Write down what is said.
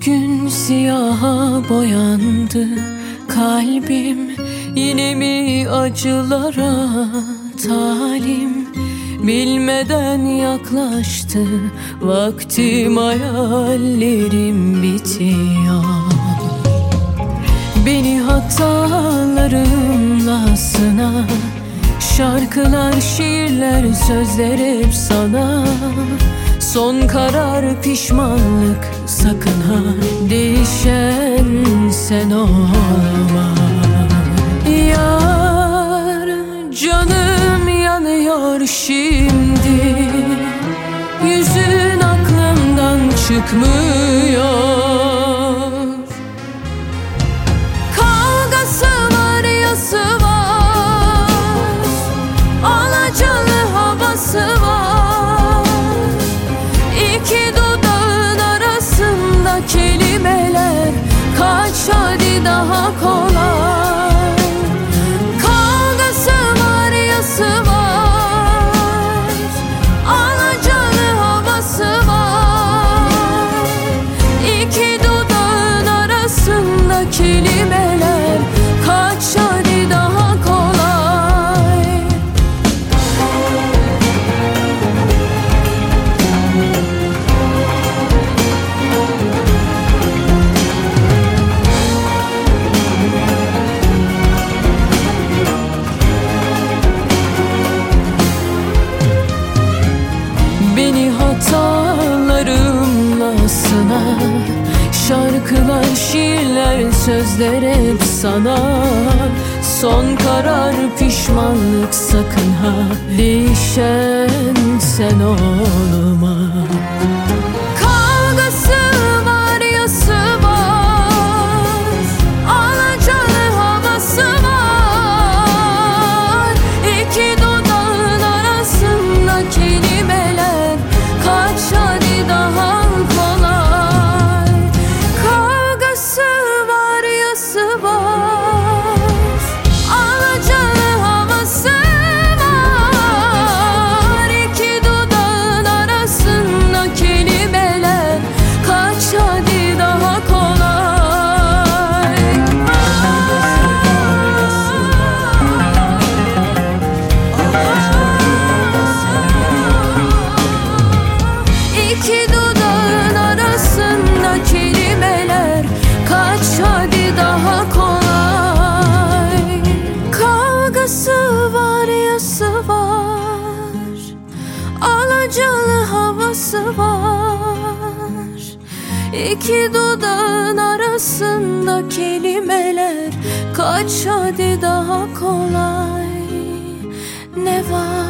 gün siyaha boyandı kalbim, yine mi acılara talim? Bilmeden yaklaştı vaktim, hayallerim bitiyor. Beni hatalarımla sına, şarkılar, şiirler, sözler hep sana. Son karar pişmanlık, sakın ha, değişen sen olma. Yar, canım yanıyor şimdi, yüzün aklımdan çıkmıyor. Kavgası var, yası var, alacalı havası var. İki dudağın arasında kelimeler, kaç hadi daha kolay. Kavgası var, yası var, alacalı havası var. İki dudağın arasında kelimeler, kaç hadi daha kolay. Beni hatalarımla sınar, şarkılar, şiirler, sözler hep sana. Son karar pişmanlık, sakın ha, değişen sen olma. Kavgası var, yası var, alacalı havası var. İki dudağın arasında kelimeler, kaç hadi daha kolay. Kavgası var, yası var, alacalı havası var. İki dudağın arasında kelimeler, kaç hadi daha kolay. İki dudağın arasında kelimeler, kaç hadi daha kolay. Kavgası var, yası var, alacalı havası var. İki dudağın arasında kelimeler, kaç hadi daha kolay. Ne var?